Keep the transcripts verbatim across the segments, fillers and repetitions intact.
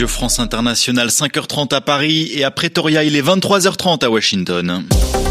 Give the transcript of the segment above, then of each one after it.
Radio France Internationale, cinq heures trente à Paris et à Pretoria, il est vingt-trois heures trente à Washington.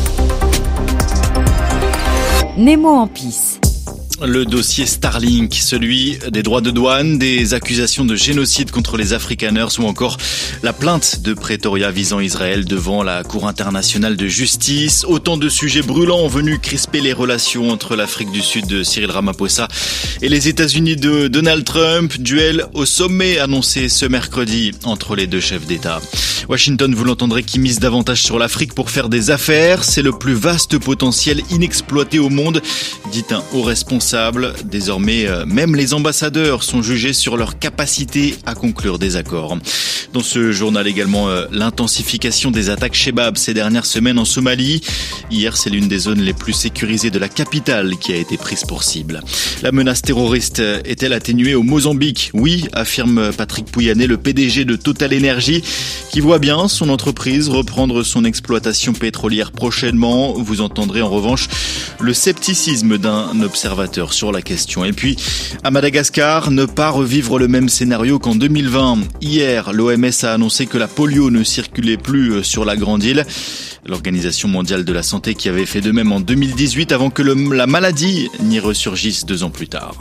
Nemo en pisse. Le dossier Starlink, celui des droits de douane, des accusations de génocide contre les Afrikaners ou encore la plainte de Pretoria visant Israël devant la Cour internationale de justice. Autant de sujets brûlants venus crisper les relations entre l'Afrique du Sud de Cyril Ramaphosa et les États-Unis de Donald Trump. Duel au sommet annoncé ce mercredi entre les deux chefs d'État. Washington, vous l'entendrez, qui mise davantage sur l'Afrique pour faire des affaires. C'est le plus vaste potentiel inexploité au monde, dit un haut responsable. Désormais, même les ambassadeurs sont jugés sur leur capacité à conclure des accords. Dans ce journal également, l'intensification des attaques Shebab ces dernières semaines en Somalie. Hier, c'est l'une des zones les plus sécurisées de la capitale qui a été prise pour cible. La menace terroriste est-elle atténuée au Mozambique ? Oui, affirme Patrick Pouyanné, le P D G de Total Energy, qui voit bien son entreprise reprendre son exploitation pétrolière prochainement. Vous entendrez en revanche le scepticisme d'un observateur sur la question. Et puis, à Madagascar, ne pas revivre le même scénario qu'en deux mille vingt. Hier, l'O M S a annoncé que la polio ne circulait plus sur la grande île. L'Organisation mondiale de la santé qui avait fait de même en deux mille dix-huit avant que le, la maladie n'y ressurgisse deux ans plus tard.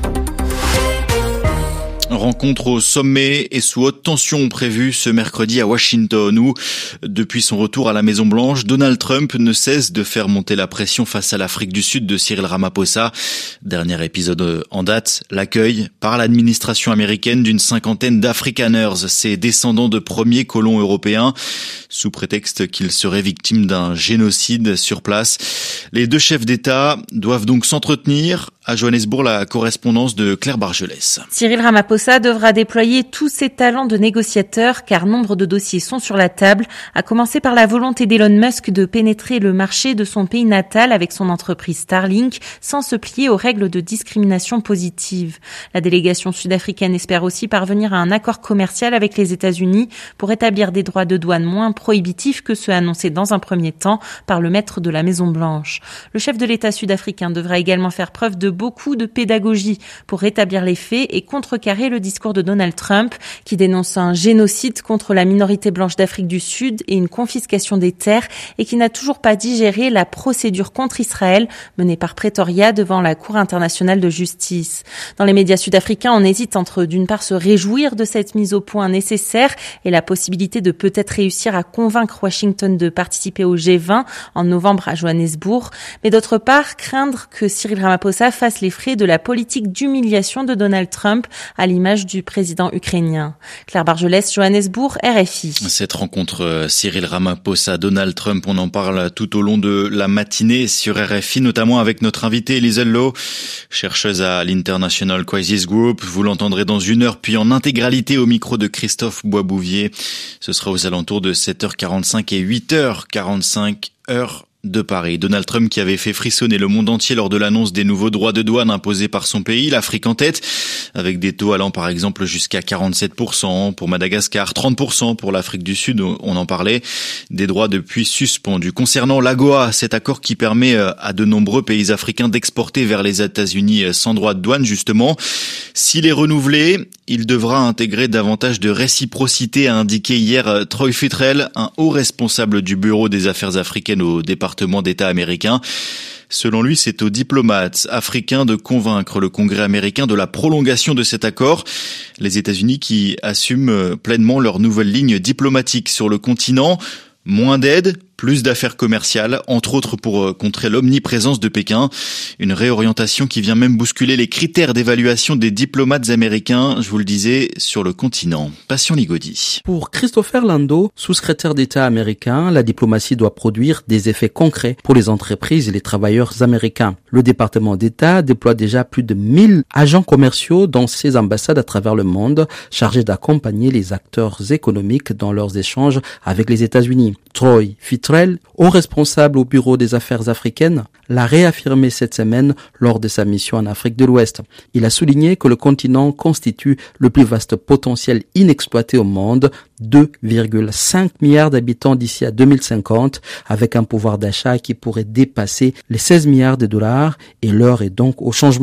Rencontre au sommet et sous haute tension prévue ce mercredi à Washington où, depuis son retour à la Maison-Blanche, Donald Trump ne cesse de faire monter la pression face à l'Afrique du Sud de Cyril Ramaphosa. Dernier épisode en date, l'accueil par l'administration américaine d'une cinquantaine d'Afrikaners, ces descendants de premiers colons européens, sous prétexte qu'ils seraient victimes d'un génocide sur place. Les deux chefs d'État doivent donc s'entretenir. À Johannesburg, la correspondance de Claire Bargelès. Cyril Ramaphosa devra déployer tous ses talents de négociateur car nombre de dossiers sont sur la table, à commencer par la volonté d'Elon Musk de pénétrer le marché de son pays natal avec son entreprise Starlink sans se plier aux règles de discrimination positive. La délégation sud-africaine espère aussi parvenir à un accord commercial avec les États-Unis pour établir des droits de douane moins prohibitifs que ceux annoncés dans un premier temps par le maître de la Maison-Blanche. Le chef de l'État sud-africain devra également faire preuve de beaucoup de pédagogie pour rétablir les faits et contrecarrer le discours de Donald Trump qui dénonce un génocide contre la minorité blanche d'Afrique du Sud et une confiscation des terres et qui n'a toujours pas digéré la procédure contre Israël menée par Pretoria devant la Cour internationale de justice. Dans les médias sud-africains, on hésite entre d'une part se réjouir de cette mise au point nécessaire et la possibilité de peut-être réussir à convaincre Washington de participer au G vingt en novembre à Johannesburg, mais d'autre part craindre que Cyril Ramaphosa fasse les frais de la politique d'humiliation de Donald Trump à l'image du président ukrainien. Claire Bargelès, Johannesburg, R F I. Cette rencontre Cyril Ramaphosa-Donald Trump, on en parle tout au long de la matinée sur R F I, notamment avec notre invitée Liesl Lowe, chercheuse à l'International Crisis Group. Vous l'entendrez dans une heure, puis en intégralité au micro de Christophe Boisbouvier. Ce sera aux alentours de sept heures quarante-cinq et huit heures quarante-cinq heure de Paris. Donald Trump qui avait fait frissonner le monde entier lors de l'annonce des nouveaux droits de douane imposés par son pays, l'Afrique en tête, avec des taux allant par exemple jusqu'à quarante-sept pour cent pour Madagascar, trente pour cent pour l'Afrique du Sud, on en parlait, des droits depuis suspendus. Concernant l'AGOA, cet accord qui permet à de nombreux pays africains d'exporter vers les États-Unis sans droit de douane justement, s'il est renouvelé, il devra intégrer davantage de réciprocité, a indiqué hier Troy Futrell, un haut responsable du Bureau des affaires africaines au département d'État américain. Selon lui, c'est aux diplomates africains de convaincre le Congrès américain de la prolongation de cet accord. Les États-Unis qui assument pleinement leur nouvelle ligne diplomatique sur le continent. Moins d'aide, plus d'affaires commerciales, entre autres pour contrer l'omniprésence de Pékin. Une réorientation qui vient même bousculer les critères d'évaluation des diplomates américains, je vous le disais, sur le continent. Passion Ligodi. Pour Christopher Lando, sous-secrétaire d'État américain, la diplomatie doit produire des effets concrets pour les entreprises et les travailleurs américains. Le département d'État déploie déjà plus de mille agents commerciaux dans ses ambassades à travers le monde, chargés d'accompagner les acteurs économiques dans leurs échanges avec les États-Unis. Troy Futrell, haut responsable au Bureau des affaires africaines, l'a réaffirmé cette semaine lors de sa mission en Afrique de l'Ouest. Il a souligné que le continent constitue le plus vaste potentiel inexploité au monde, deux virgule cinq milliards d'habitants d'ici à deux mille cinquante, avec un pouvoir d'achat qui pourrait dépasser les seize milliards de dollars, et l'heure est donc au changement.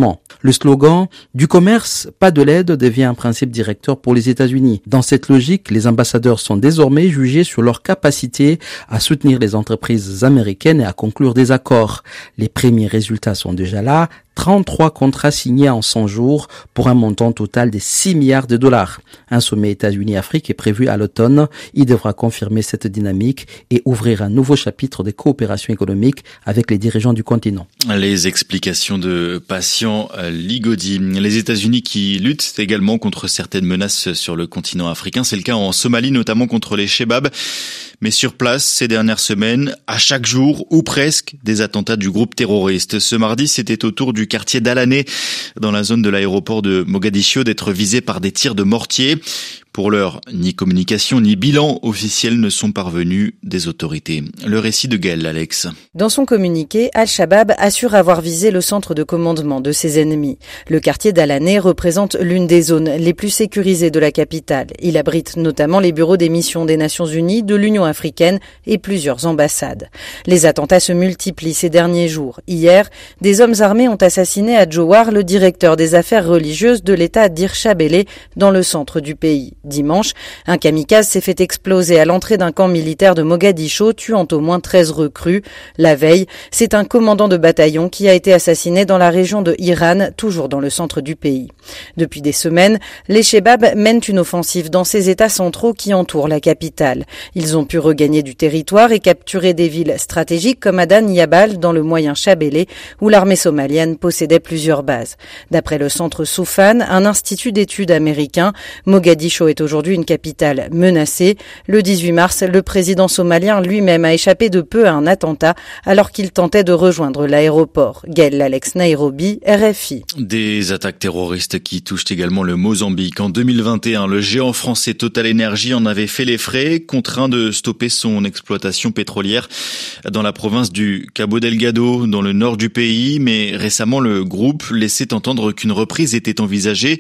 Le slogan « Du commerce, pas de l'aide » devient un principe directeur pour les États-Unis. Dans cette logique, les ambassadeurs sont désormais jugés sur leur capacité à soutenir les entreprises américaines et à conclure des accords. Les premiers résultats sont déjà là. trente-trois contrats signés en cent jours pour un montant total de six milliards de dollars. Un sommet États-Unis-Afrique est prévu à l'automne. Il devra confirmer cette dynamique et ouvrir un nouveau chapitre de coopération économique avec les dirigeants du continent. Les explications de Patient Ligodi. Les États-Unis qui luttent également contre certaines menaces sur le continent africain. C'est le cas en Somalie, notamment contre les Chebab. Mais sur place, ces dernières semaines, à chaque jour, ou presque, des attentats du groupe terroriste. Ce mardi, c'était au tour du quartier d'Alané, dans la zone de l'aéroport de Mogadiscio, d'être visé par des tirs de mortier. Pour l'heure, ni communication ni bilan officiel ne sont parvenus des autorités. Le récit de Gaël Alex. Dans son communiqué, Al-Shabaab assure avoir visé le centre de commandement de ses ennemis. Le quartier d'Alané représente l'une des zones les plus sécurisées de la capitale. Il abrite notamment les bureaux des missions des Nations Unies, de l'Union africaine et plusieurs ambassades. Les attentats se multiplient ces derniers jours. Hier, des hommes armés ont assassiné à Djowar le directeur des affaires religieuses de l'État d'Hirshabelle dans le centre du pays. Dimanche, un kamikaze s'est fait exploser à l'entrée d'un camp militaire de Mogadiscio, tuant au moins treize recrues. La veille, c'est un commandant de bataillon qui a été assassiné dans la région de Hiran, toujours dans le centre du pays. Depuis des semaines, les Chebab mènent une offensive dans ces États centraux qui entourent la capitale. Ils ont pu regagner du territoire et capturer des villes stratégiques comme Adan Yabal dans le moyen Shabelle, où l'armée somalienne possédait plusieurs bases. D'après le centre Soufan, un institut d'études américain, Mogadiscio est aujourd'hui une capitale menacée. Le dix-huit mars, le président somalien lui-même a échappé de peu à un attentat alors qu'il tentait de rejoindre l'aéroport. Gaël Alex, Nairobi, R F I. Des attaques terroristes qui touchent également le Mozambique. En deux mille vingt et un, le géant français Total Energy en avait fait les frais, contraint de stopper son exploitation pétrolière dans la province du Cabo Delgado, dans le nord du pays. Mais récemment, le groupe laissait entendre qu'une reprise était envisagée.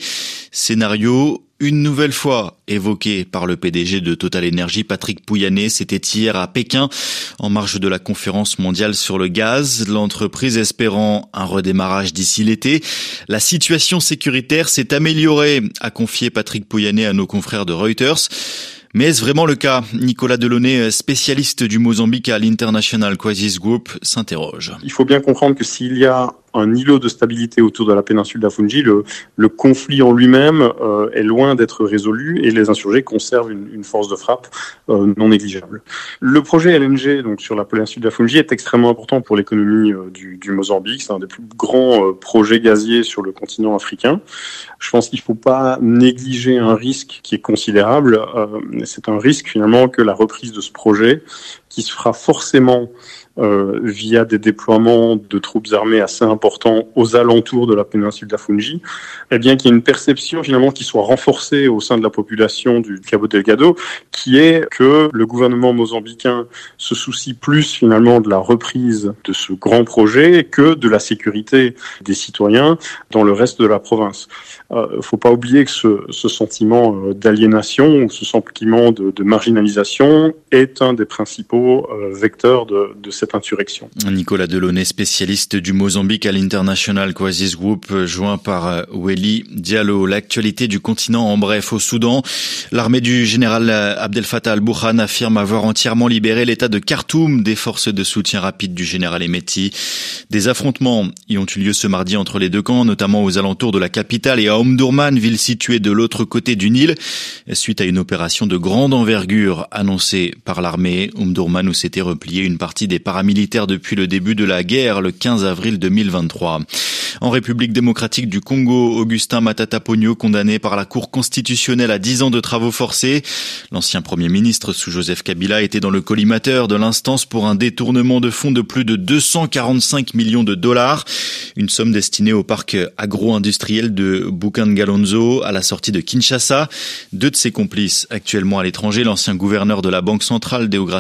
Scénario une nouvelle fois évoqué par le P D G de Total Energy, Patrick Pouyanné. C'était hier à Pékin, en marge de la conférence mondiale sur le gaz. L'entreprise espérant un redémarrage d'ici l'été. La situation sécuritaire s'est améliorée, a confié Patrick Pouyanné à nos confrères de Reuters. Mais est-ce vraiment le cas? Nicolas Delaunay, spécialiste du Mozambique à l'International Crisis Group, s'interroge. Il faut bien comprendre que s'il y a un îlot de stabilité autour de la péninsule d'Afungi, le, le conflit en lui-même euh, est loin d'être résolu et les insurgés conservent une, une force de frappe euh, non négligeable. Le projet L N G donc sur la péninsule d'Afungi est extrêmement important pour l'économie euh, du, du Mozambique. C'est un des plus grands euh, projets gaziers sur le continent africain. Je pense qu'il ne faut pas négliger un risque qui est considérable. Euh, c'est un risque finalement que la reprise de ce projet, qui se fera forcément Euh, via des déploiements de troupes armées assez importants aux alentours de la péninsule d'Afungi, eh bien qu'il y ait une perception finalement qui soit renforcée au sein de la population du Cabo Delgado, qui est que le gouvernement mozambicain se soucie plus finalement de la reprise de ce grand projet que de la sécurité des citoyens dans le reste de la province. Euh, faut pas oublier que ce, ce sentiment d'aliénation ou ce sentiment de, de marginalisation est un des principaux euh, vecteurs de, de cette insurrection. Nicolas Delaunay, spécialiste du Mozambique à l'International Crisis Group, joint par Weli Diallo. L'actualité du continent en bref. Au Soudan, l'armée du général Abdel Fattah al-Burhan affirme avoir entièrement libéré l'état de Khartoum des forces de soutien rapide du général Hemeti. Des affrontements y ont eu lieu ce mardi entre les deux camps, notamment aux alentours de la capitale et à Omdurman, ville située de l'autre côté du Nil, suite à une opération de grande envergure annoncée par l'armée. Omdurman où s'était repliée une partie des paramilitaires depuis le début de la guerre, le quinze avril deux mille vingt-trois. En République démocratique du Congo, Augustin Matata Ponyo, condamné par la Cour constitutionnelle à dix ans de travaux forcés. L'ancien Premier ministre sous Joseph Kabila était dans le collimateur de l'instance pour un détournement de fonds de plus de deux cent quarante-cinq millions de dollars. Une somme destinée au parc agro-industriel de Bukangalonzo à la sortie de Kinshasa. Deux de ses complices, actuellement à l'étranger, l'ancien gouverneur de la Banque centrale, Deogracias Moussa,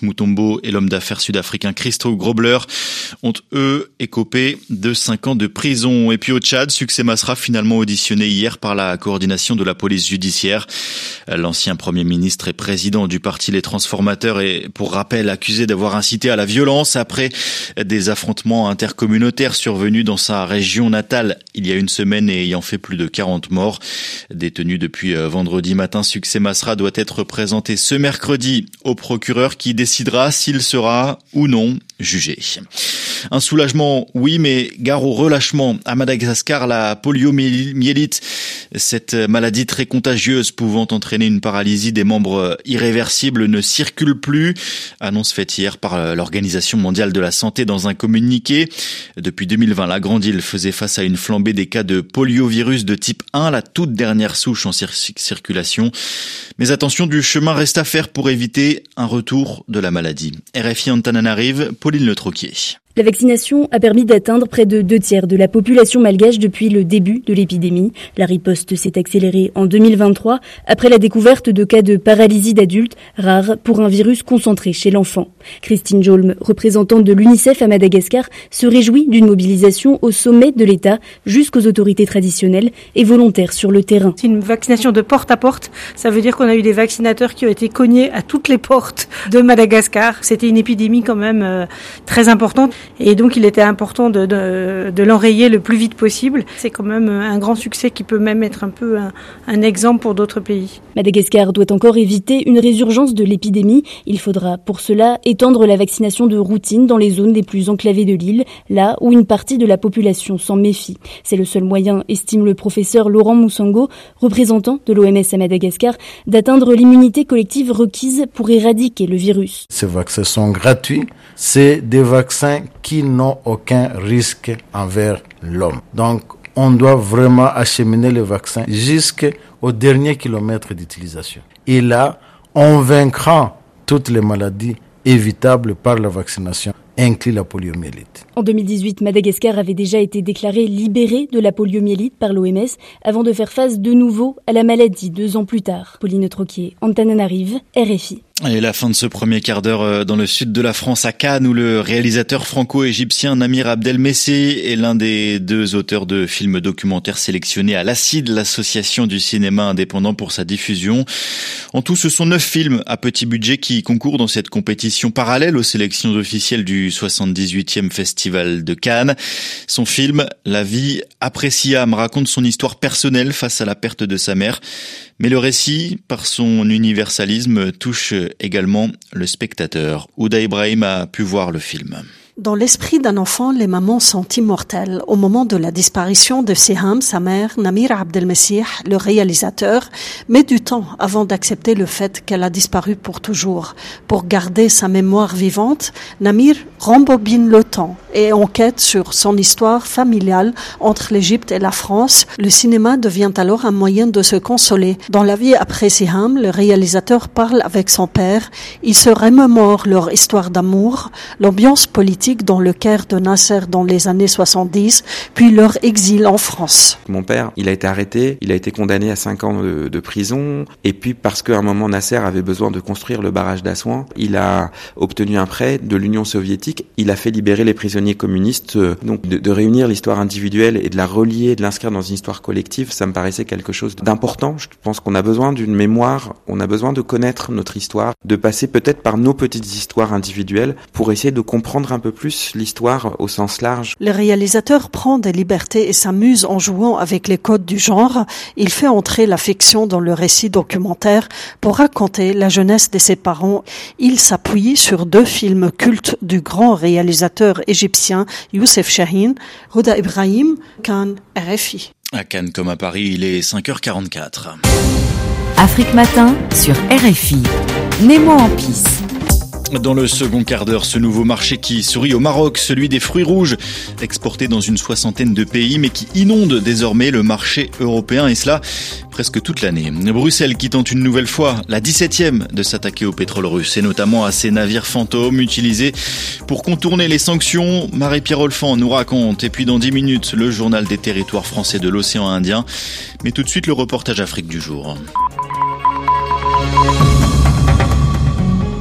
Mutombo et l'homme d'affaires sud-africain Christo Grobler ont eux écopé de cinq ans de prison. Et puis au Tchad, Succès Masra finalement auditionné hier par la coordination de la police judiciaire. L'ancien Premier ministre et président du parti Les Transformateurs est, pour rappel, accusé d'avoir incité à la violence après des affrontements intercommunautaires survenus dans sa région natale il y a une semaine et ayant fait plus de quarante morts. Détenu depuis vendredi matin, Succès Masra doit être présenté ce mercredi au procureur qui décidera s'il sera ou non jugé. Un soulagement, oui, mais gare au relâchement. À Madagascar, la poliomyélite, cette maladie très contagieuse pouvant entraîner une paralysie des membres irréversibles, ne circule plus. Annonce faite hier par l'Organisation mondiale de la santé dans un communiqué. Depuis deux mille vingt, la Grande Île faisait face à une flambée des cas de poliovirus de type un, la toute dernière souche en cir- circulation. Mais attention, du chemin reste à faire pour éviter un retour de la maladie. R F I Antananarive, Pauline Le Troquier. La vaccination a permis d'atteindre près de deux tiers de la population malgache depuis le début de l'épidémie. La riposte s'est accélérée en deux mille vingt-trois après la découverte de cas de paralysie d'adultes, rares pour un virus concentré chez l'enfant. Christine Jolm, représentante de l'UNICEF à Madagascar, se réjouit d'une mobilisation au sommet de l'État jusqu'aux autorités traditionnelles et volontaires sur le terrain. C'est une vaccination de porte à porte. Ça veut dire qu'on a eu des vaccinateurs qui ont été cognés à toutes les portes de Madagascar. C'était une épidémie quand même euh, très importante. Et donc, il était important de, de, de l'enrayer le plus vite possible. C'est quand même un grand succès qui peut même être un peu un, un exemple pour d'autres pays. Madagascar doit encore éviter une résurgence de l'épidémie. Il faudra pour cela étendre la vaccination de routine dans les zones les plus enclavées de l'île, là où une partie de la population s'en méfie. C'est le seul moyen, estime le professeur Laurent Moussango, représentant de l'O M S à Madagascar, d'atteindre l'immunité collective requise pour éradiquer le virus. Ces vaccins sont gratuits. C'est des vaccins qui n'ont aucun risque envers l'homme. Donc, on doit vraiment acheminer le vaccin jusqu'au dernier kilomètre d'utilisation. Et là, on vaincra toutes les maladies évitables par la vaccination, inclut la poliomyélite. En deux mille dix-huit, Madagascar avait déjà été déclaré libéré de la poliomyélite par l'O M S avant de faire face de nouveau à la maladie deux ans plus tard. Pauline Troquier, Antananarive, R F I. Et la fin de ce premier quart d'heure dans le sud de la France, à Cannes, où le réalisateur franco-égyptien Namir Abdelmessih est l'un des deux auteurs de films documentaires sélectionnés à l'A C I D, l'association du cinéma indépendant, pour sa diffusion. En tout, ce sont neuf films à petit budget qui concourent dans cette compétition parallèle aux sélections officielles du soixante-dix-huitième Festival de Cannes. Son film, La vie après Siam, raconte son histoire personnelle face à la perte de sa mère. Mais le récit, par son universalisme, touche également le spectateur. Ouda Ibrahim a pu voir le film. Dans l'esprit d'un enfant, les mamans sont immortelles. Au moment de la disparition de Siham, sa mère, Namir Abdelmessih, le réalisateur, met du temps avant d'accepter le fait qu'elle a disparu pour toujours. Pour garder sa mémoire vivante, Namir rembobine le temps et enquête sur son histoire familiale entre l'Égypte et la France. Le cinéma devient alors un moyen de se consoler. Dans La vie après Siham, le réalisateur parle avec son père. Il se remémore leur histoire d'amour, l'ambiance politique dans le Caire de Nasser dans les années soixante-dix, puis leur exil en France. Mon père, il a été arrêté, il a été condamné à cinq ans de, de prison, et puis parce qu'à un moment Nasser avait besoin de construire le barrage d'Assouan, il a obtenu un prêt de l'Union soviétique, il a fait libérer les prisonniers communistes, donc de, de réunir l'histoire individuelle et de la relier, de l'inscrire dans une histoire collective, ça me paraissait quelque chose d'important. Je pense qu'on a besoin d'une mémoire, on a besoin de connaître notre histoire, de passer peut-être par nos petites histoires individuelles pour essayer de comprendre un peu plus l'histoire au sens large. Le réalisateur prend des libertés et s'amuse en jouant avec les codes du genre. Il fait entrer la fiction dans le récit documentaire pour raconter la jeunesse de ses parents. Il s'appuie sur deux films cultes du grand réalisateur égyptien Youssef Chahine. Ouda Ibrahim, Cannes, R F I. À Cannes comme à Paris, il est cinq heures quarante-quatre. Afrique Matin sur R F I. Nemo en pisse. Dans le second quart d'heure, ce nouveau marché qui sourit au Maroc, celui des fruits rouges, exportés dans une soixantaine de pays, mais qui inonde désormais le marché européen, et cela presque toute l'année. Bruxelles qui tente une nouvelle fois, la dix-septième, de s'attaquer au pétrole russe, et notamment à ces navires fantômes utilisés pour contourner les sanctions. Marie-Pierre Olfan nous raconte, et puis dans dix minutes, le journal des territoires français de l'océan Indien. Mais tout de suite, le reportage Afrique du jour.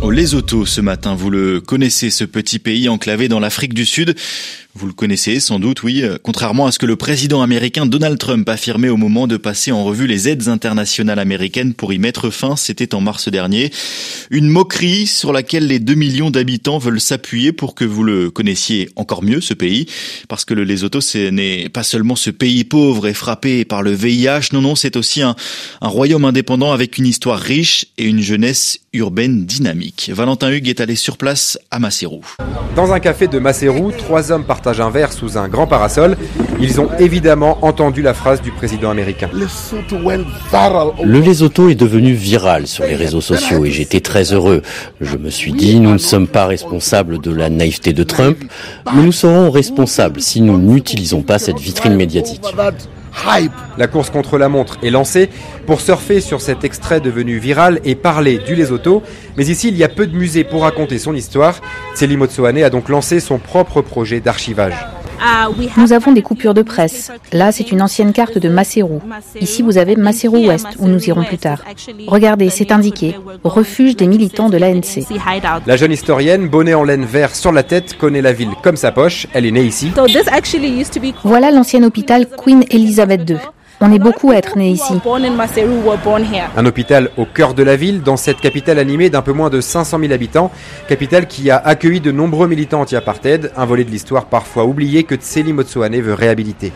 Au Lesotho ce matin, vous le connaissez, ce petit pays enclavé dans l'Afrique du Sud. Vous le connaissez sans doute, oui, contrairement à ce que le président américain Donald Trump affirmait au moment de passer en revue les aides internationales américaines pour y mettre fin, c'était en mars dernier. Une moquerie sur laquelle les deux millions d'habitants veulent s'appuyer pour que vous le connaissiez encore mieux, ce pays. Parce que le Lesotho, ce n'est pas seulement ce pays pauvre et frappé par le V I H, non, non, c'est aussi un, un royaume indépendant avec une histoire riche et une jeunesse urbaine dynamique. Valentin Hugues est allé sur place à Maseru. Dans un café de Maseru, trois hommes partagent un verre sous un grand parasol. Ils ont évidemment entendu la phrase du président américain. Le Lesotho est devenu viral sur les réseaux sociaux et j'étais très heureux. Je me suis dit, nous ne sommes pas responsables de la naïveté de Trump, mais nous serons responsables si nous n'utilisons pas cette vitrine médiatique. La course contre la montre est lancée pour surfer sur cet extrait devenu viral et parler du Lesotho. Mais ici, il y a peu de musées pour raconter son histoire. Célie Motsoane a donc lancé son propre projet d'archivage. Nous avons des coupures de presse. Là, c'est une ancienne carte de Maseru. Ici, vous avez Maseru Ouest, où nous irons plus tard. Regardez, c'est indiqué « Refuge des militants de l'A N C ». La jeune historienne, bonnet en laine vert sur la tête, connaît la ville comme sa poche. Elle est née ici. Voilà l'ancien hôpital Queen Elizabeth deux. On est beaucoup à être nés ici. Un hôpital au cœur de la ville, dans cette capitale animée d'un peu moins de cinq cent mille habitants. Capitale qui a accueilli de nombreux militants anti-apartheid, un volet de l'histoire parfois oublié que Tseli Motsoane veut réhabiliter.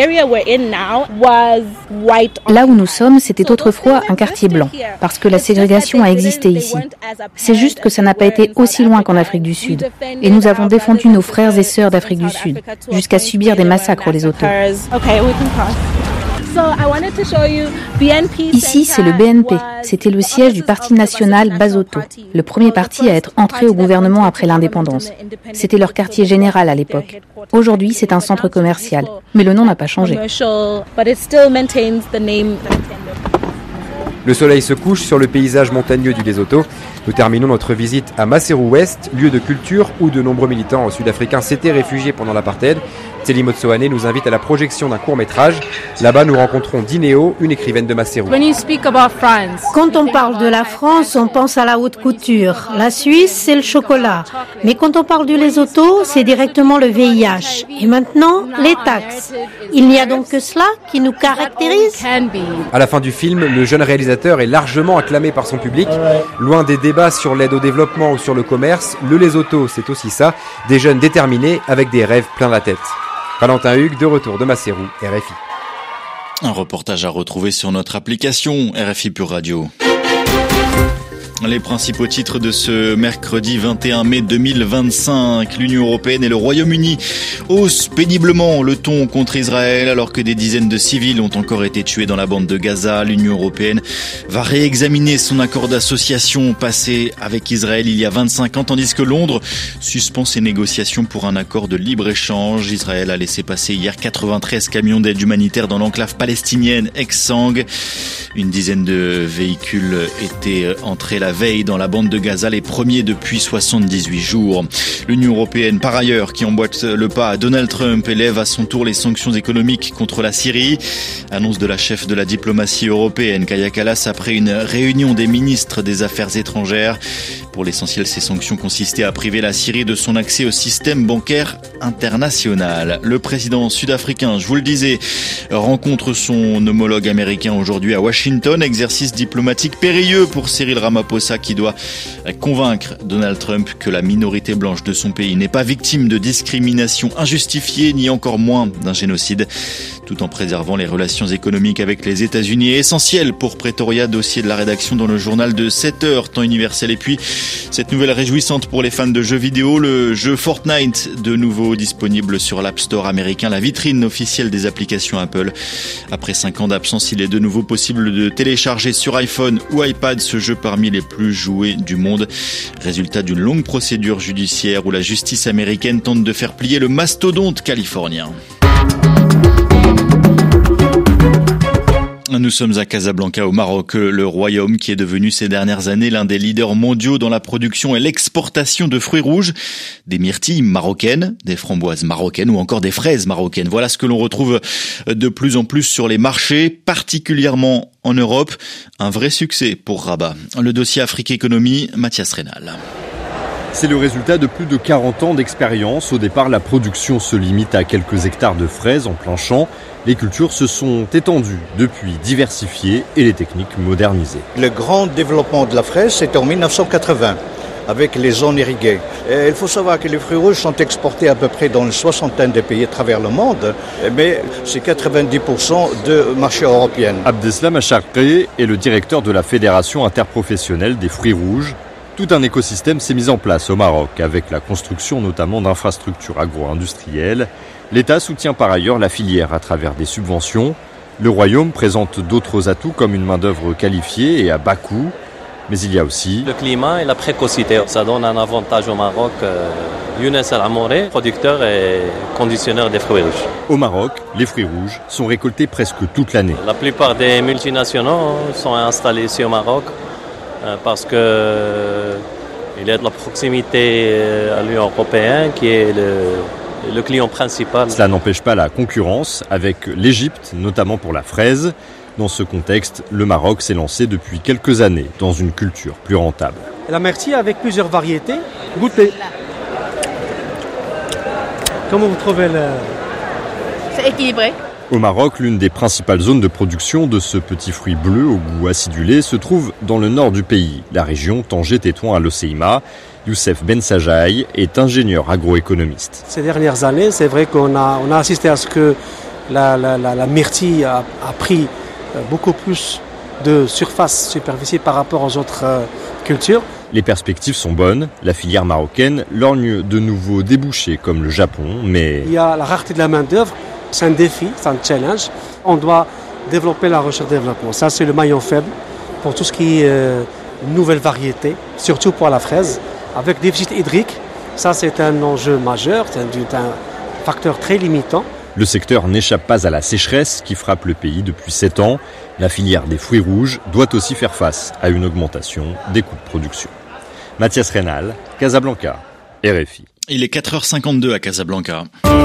Là où nous sommes, c'était autrefois un quartier blanc, parce que la ségrégation a existé ici. C'est juste que ça n'a pas été aussi loin qu'en Afrique du Sud. Et nous avons défendu nos frères et sœurs d'Afrique du Sud, jusqu'à subir des massacres les autos. Ici, c'est le B N P. C'était le siège du Parti national Basotho, le premier parti à être entré au gouvernement après l'indépendance. C'était leur quartier général à l'époque. Aujourd'hui, c'est un centre commercial, mais le nom n'a pas changé. Le soleil se couche sur le paysage montagneux du Lesotho. Nous terminons notre visite à Maseru Ouest, lieu de culture où de nombreux militants sud-africains s'étaient réfugiés pendant l'apartheid. Célie Motsoane nous invite à la projection d'un court-métrage. Là-bas, nous rencontrons Dineo, une écrivaine de Maseru. Quand on parle de la France, on pense à la haute couture. La Suisse, c'est le chocolat. Mais quand on parle du Lesotho, c'est directement le V I H. Et maintenant, les taxes. Il n'y a donc que cela qui nous caractérise. À la fin du film, le jeune réalisateur est largement acclamé par son public. Loin des débats sur l'aide au développement ou sur le commerce, le Lesotho, c'est aussi ça. Des jeunes déterminés avec des rêves plein la tête. Valentin Hugues, de retour de Maseru, R F I. Un reportage à retrouver sur notre application R F I Pure Radio. Les principaux titres de ce mercredi vingt et un mai deux mille vingt-cinq. L'Union européenne et le Royaume-Uni haussent péniblement le ton contre Israël alors que des dizaines de civils ont encore été tués dans la bande de Gaza. L'Union européenne va réexaminer son accord d'association passé avec Israël il y a vingt-cinq ans, tandis que Londres suspend ses négociations pour un accord de libre-échange. Israël a laissé passer hier quatre-vingt-treize camions d'aide humanitaire dans l'enclave palestinienne Ex-Sang. Une dizaine de véhicules étaient entrés la veille dans la bande de Gaza, les premiers depuis soixante-dix-huit jours. L'Union européenne, par ailleurs, qui emboîte le pas à Donald Trump, élève à son tour les sanctions économiques contre la Syrie. Annonce de la chef de la diplomatie européenne, Kaja Kallas, après une réunion des ministres des Affaires étrangères. Pour l'essentiel, ces sanctions consistaient à priver la Syrie de son accès au système bancaire international. Le président sud-africain, je vous le disais, rencontre son homologue américain aujourd'hui à Washington. Exercice diplomatique périlleux pour Cyril Ramaphosa qui doit convaincre Donald Trump que la minorité blanche de son pays n'est pas victime de discrimination injustifiée ni encore moins d'un génocide, tout en préservant les relations économiques avec les États-Unis. Essentiel pour Pretoria, dossier de la rédaction dans le journal de sept heures, temps universel. Et puis, cette nouvelle réjouissante pour les fans de jeux vidéo, le jeu Fortnite, de nouveau disponible sur l'App Store américain, la vitrine officielle des applications Apple. Après cinq ans d'absence, il est de nouveau possible de télécharger sur iPhone ou iPad ce jeu parmi les plus joués du monde. Résultat d'une longue procédure judiciaire où la justice américaine tente de faire plier le mastodonte californien. Nous Nous sommes à Casablanca au Maroc, le royaume qui est devenu ces dernières années l'un des leaders mondiaux dans la production et l'exportation de fruits rouges, des myrtilles marocaines, des framboises marocaines ou encore des fraises marocaines. Voilà ce que l'on retrouve de plus en plus sur les marchés, particulièrement en Europe. Un vrai succès pour Rabat. Le dossier Afrique Économie, Mathias Rénal. C'est le résultat de plus de quarante ans d'expérience. Au départ, la production se limite à quelques hectares de fraises en plein champ. Les cultures se sont étendues, depuis diversifiées et les techniques modernisées. Le grand développement de la fraise, c'était en mille neuf cent quatre-vingts, avec les zones irriguées. Et il faut savoir que les fruits rouges sont exportés à peu près dans une soixantaine de pays à travers le monde, mais c'est quatre-vingt-dix pour cent de marché européen. Abdeslam Acharqi est le directeur de la Fédération interprofessionnelle des fruits rouges. Tout un écosystème s'est mis en place au Maroc, avec la construction notamment d'infrastructures agro-industrielles. L'État soutient par ailleurs la filière à travers des subventions. Le royaume présente d'autres atouts comme une main-d'œuvre qualifiée et à bas coût. Mais il y a aussi le climat et la précocité. Ça donne un avantage au Maroc. Younes El Amouré, producteur et conditionneur des fruits rouges. Au Maroc, les fruits rouges sont récoltés presque toute l'année. La plupart des multinationaux sont installés ici au Maroc parce que il y a de la proximité à l'Union européenne qui est le, le client principal. Cela n'empêche pas la concurrence avec l'Égypte, notamment pour la fraise. Dans ce contexte, le Maroc s'est lancé depuis quelques années dans une culture plus rentable. La myrtille avec plusieurs variétés. Goûtez. Comment vous trouvez le... C'est équilibré. Au Maroc, l'une des principales zones de production de ce petit fruit bleu au goût acidulé se trouve dans le nord du pays, la région Tanger-Tétouan à l'Océima. Youssef Ben Sajaï est ingénieur agroéconomiste. Ces dernières années, c'est vrai qu'on a, on a assisté à ce que la, la, la, la myrtille a, a pris beaucoup plus de surface, superficie par rapport aux autres euh, cultures. Les perspectives sont bonnes. La filière marocaine lorgne de nouveaux débouchés comme le Japon, mais... Il y a la rareté de la main-d'œuvre. C'est un défi, c'est un challenge. On doit développer la recherche-développement. Ça, c'est le maillon faible pour tout ce qui est euh, nouvelle variété, surtout pour la fraise. Avec déficit hydrique, ça, c'est un enjeu majeur, c'est un, un facteur très limitant. Le secteur n'échappe pas à la sécheresse qui frappe le pays depuis sept ans. La filière des fruits rouges doit aussi faire face à une augmentation des coûts de production. Mathias Rénal, Casablanca, R F I. Il est quatre heures cinquante-deux à Casablanca.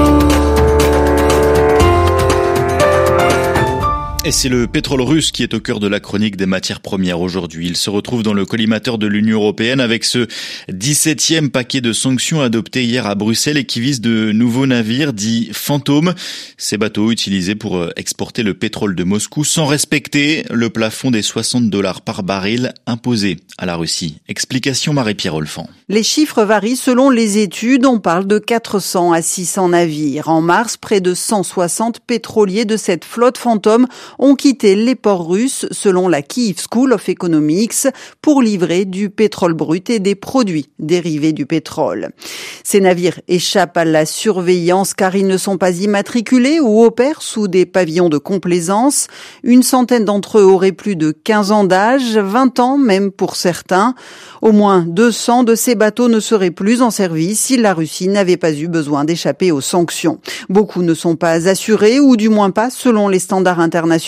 Et c'est le pétrole russe qui est au cœur de la chronique des matières premières aujourd'hui. Il se retrouve dans le collimateur de l'Union européenne avec ce dix-septième paquet de sanctions adopté hier à Bruxelles et qui vise de nouveaux navires dits fantômes. Ces bateaux utilisés pour exporter le pétrole de Moscou sans respecter le plafond des soixante dollars par baril imposé à la Russie. Explication Marie-Pierre Olfan. Les chiffres varient selon les études. On parle de quatre cents à six cents navires. En mars, près de cent soixante pétroliers de cette flotte fantôme ont quitté les ports russes, selon la Kyiv School of Economics, pour livrer du pétrole brut et des produits dérivés du pétrole. Ces navires échappent à la surveillance car ils ne sont pas immatriculés ou opèrent sous des pavillons de complaisance. Une centaine d'entre eux auraient plus de quinze ans d'âge, vingt ans même pour certains. Au moins deux cents de ces bateaux ne seraient plus en service si la Russie n'avait pas eu besoin d'échapper aux sanctions. Beaucoup ne sont pas assurés, ou du moins pas selon les standards internationaux.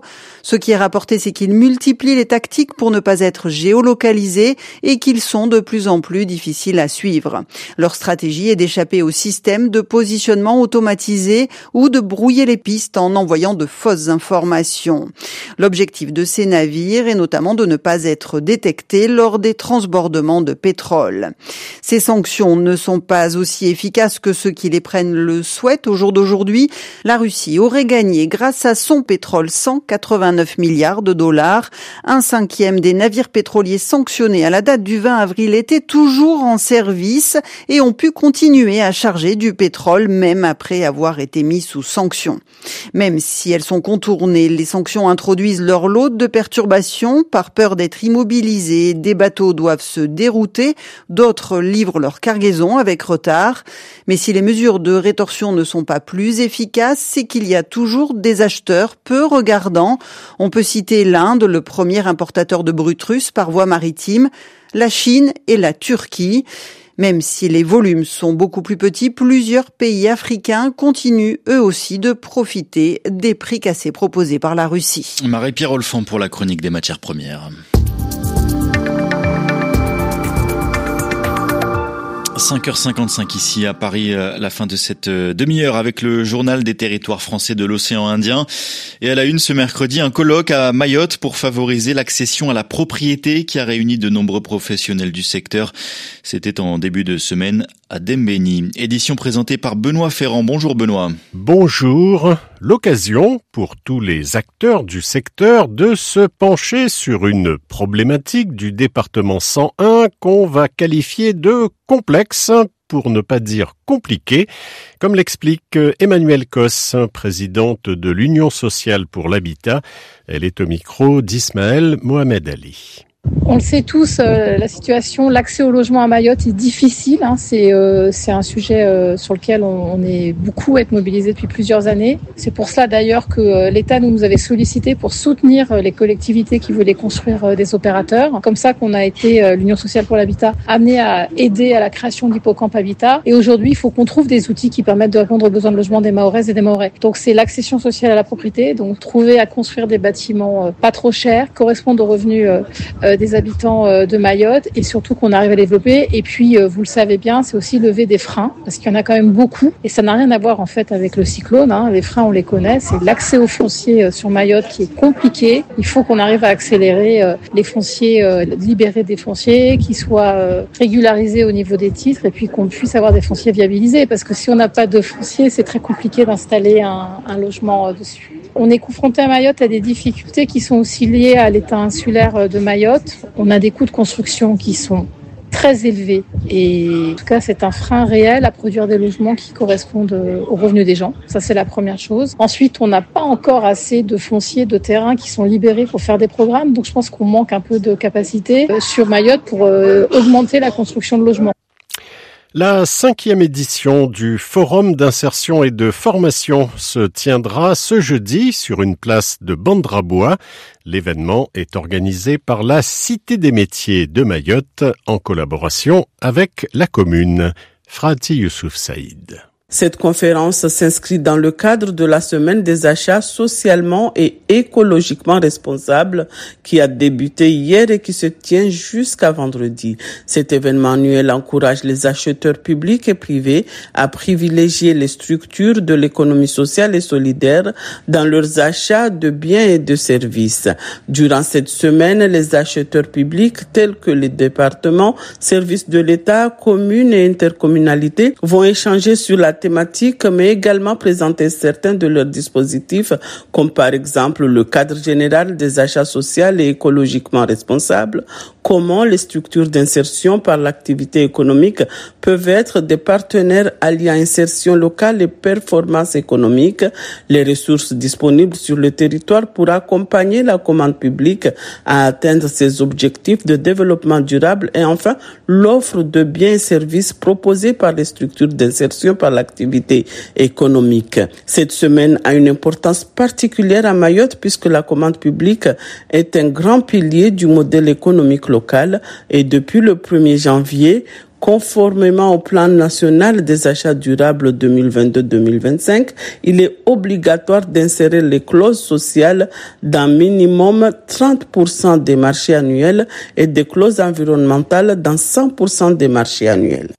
Ce qui est rapporté, c'est qu'ils multiplient les tactiques pour ne pas être géolocalisés et qu'ils sont de plus en plus difficiles à suivre. Leur stratégie est d'échapper au système de positionnement automatisé ou de brouiller les pistes en envoyant de fausses informations. L'objectif de ces navires est notamment de ne pas être détectés lors des transbordements de pétrole. Ces sanctions ne sont pas aussi efficaces que ceux qui les prennent le souhaitent. Au jour d'aujourd'hui, la Russie aurait gagné grâce à son pétrole cent quatre-vingt-neuf milliards de dollars. Un cinquième des navires pétroliers sanctionnés à la date du vingt avril étaient toujours en service et ont pu continuer à charger du pétrole même après avoir été mis sous sanction. Même si elles sont contournées, les sanctions introduisent leur lot de perturbations. Par peur d'être immobilisés, des bateaux doivent se dérouter, d'autres livrent leur cargaison avec retard. Mais si les mesures de rétorsion ne sont pas plus efficaces, c'est qu'il y a toujours des acheteurs peu regardants. On peut citer l'Inde, le premier importateur de brut russe par voie maritime, la Chine et la Turquie. Même si les volumes sont beaucoup plus petits, plusieurs pays africains continuent eux aussi de profiter des prix cassés proposés par la Russie. Marie-Pierre Olfan pour la chronique des matières premières. cinq heures cinquante-cinq ici à Paris, la fin de cette demi-heure avec le journal des territoires français de l'océan Indien. Et à la une ce mercredi, un colloque à Mayotte pour favoriser l'accession à la propriété qui a réuni de nombreux professionnels du secteur. C'était en début de semaine à Dembéni. Édition présentée par Benoît Ferrand. Bonjour Benoît. Bonjour. L'occasion pour tous les acteurs du secteur de se pencher sur une problématique du département cent un qu'on va qualifier de complexe, pour ne pas dire compliqué, comme l'explique Emmanuelle Cos, présidente de l'Union sociale pour l'habitat. Elle est au micro d'Ismaël Mohamed Ali. On le sait tous, euh, la situation, l'accès au logement à Mayotte est difficile. Hein, c'est, euh, c'est un sujet euh, sur lequel on, on est beaucoup à être mobilisé depuis plusieurs années. C'est pour cela d'ailleurs que euh, l'État nous, nous avait sollicité pour soutenir euh, les collectivités qui voulaient construire euh, des opérateurs. Comme ça qu'on a été, euh, l'Union sociale pour l'habitat, amené à aider à la création d'Hippocampe Habitat. Et aujourd'hui, il faut qu'on trouve des outils qui permettent de répondre aux besoins de logement des Mahoraises et des Mahorais. Donc c'est l'accession sociale à la propriété, donc trouver à construire des bâtiments euh, pas trop chers, correspondent aux revenus euh, euh, des habitants de Mayotte et surtout qu'on arrive à développer. Et puis, vous le savez bien, c'est aussi lever des freins parce qu'il y en a quand même beaucoup et ça n'a rien à voir en fait avec le cyclone. Hein. Les freins, on les connaît. C'est l'accès aux fonciers sur Mayotte qui est compliqué. Il faut qu'on arrive à accélérer les fonciers, libérer des fonciers qui soient régularisés au niveau des titres et puis qu'on puisse avoir des fonciers viabilisés parce que si on n'a pas de foncier, c'est très compliqué d'installer un, un logement dessus. On est confronté à Mayotte à des difficultés qui sont aussi liées à l'état insulaire de Mayotte. On a des coûts de construction qui sont très élevés et en tout cas c'est un frein réel à produire des logements qui correspondent aux revenus des gens. Ça c'est la première chose. Ensuite, on n'a pas encore assez de fonciers, de terrains qui sont libérés pour faire des programmes. Donc je pense qu'on manque un peu de capacité sur Mayotte pour euh, augmenter la construction de logements. La cinquième édition du Forum d'insertion et de formation se tiendra ce jeudi sur une place de Bandrabois. L'événement est organisé par la Cité des métiers de Mayotte en collaboration avec la commune. Frati Youssouf Saïd. Cette conférence s'inscrit dans le cadre de la semaine des achats socialement et écologiquement responsables qui a débuté hier et qui se tient jusqu'à vendredi. Cet événement annuel encourage les acheteurs publics et privés à privilégier les structures de l'économie sociale et solidaire dans leurs achats de biens et de services. Durant cette semaine, les acheteurs publics tels que les départements, services de l'État, communes et intercommunalités vont échanger sur la thématique, mais également présenter certains de leurs dispositifs, comme par exemple le cadre général des achats sociaux et écologiquement responsables, comment les structures d'insertion par l'activité économique peuvent être des partenaires alliant insertion locale et performance économique, les ressources disponibles sur le territoire pour accompagner la commande publique à atteindre ses objectifs de développement durable et enfin l'offre de biens et services proposés par les structures d'insertion par l'activité économique. Cette semaine a une importance particulière à Mayotte puisque la commande publique est un grand pilier du modèle économique local et depuis le premier janvier, conformément au plan national des achats durables deux mille vingt-deux deux mille vingt-cinq, il est obligatoire d'insérer les clauses sociales dans minimum trente pour cent des marchés annuels et des clauses environnementales dans cent pour cent des marchés annuels.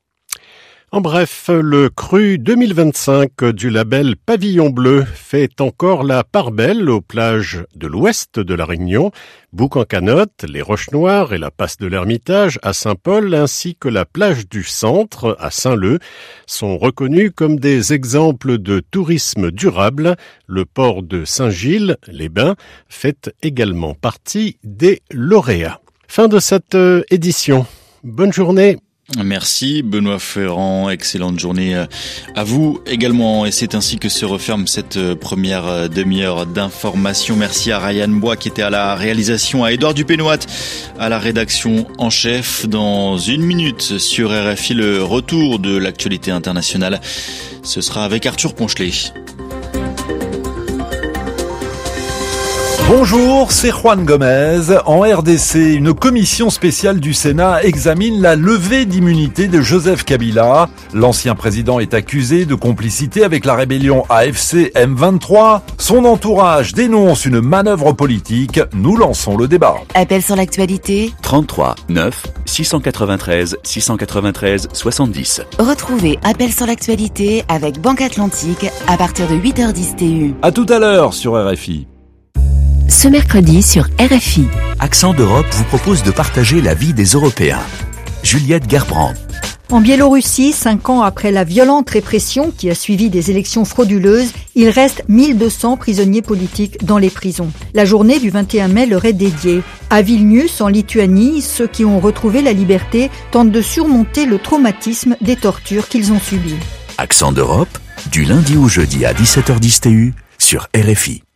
En bref, le cru deux mille vingt-cinq du label Pavillon Bleu fait encore la part belle aux plages de l'ouest de la Réunion, Bouc-en-Canotte, les Roches Noires et la Passe de l'Ermitage à Saint-Paul, ainsi que la plage du Centre à Saint-Leu, sont reconnus comme des exemples de tourisme durable. Le port de Saint-Gilles, les Bains, fait également partie des lauréats. Fin de cette édition. Bonne journée. Merci Benoît Ferrand, excellente journée à vous également et c'est ainsi que se referme cette première demi-heure d'information. Merci à Ryan Bois qui était à la réalisation, à Édouard Dupénoat à la rédaction en chef. Dans une minute sur R F I, le retour de l'actualité internationale, ce sera avec Arthur Ponchelet. Bonjour, c'est Juan Gomez. En R D C, une commission spéciale du Sénat examine la levée d'immunité de Joseph Kabila. L'ancien président est accusé de complicité avec la rébellion A F C M vingt-trois. Son entourage dénonce une manœuvre politique. Nous lançons le débat. Appel sur l'actualité trente-trois neuf six cent quatre-vingt-treize six cent quatre-vingt-treize soixante-dix. Retrouvez Appel sur l'actualité avec Banque Atlantique à partir de huit heures dix T U. À tout à l'heure sur R F I. Ce mercredi sur R F I. Accent d'Europe vous propose de partager la vie des Européens. Juliette Gerbrand. En Biélorussie, cinq ans après la violente répression qui a suivi des élections frauduleuses, il reste mille deux cents prisonniers politiques dans les prisons. La journée du vingt et un mai leur est dédiée. À Vilnius, en Lituanie, ceux qui ont retrouvé la liberté tentent de surmonter le traumatisme des tortures qu'ils ont subies. Accent d'Europe, du lundi au jeudi à dix-sept heures dix T U sur R F I.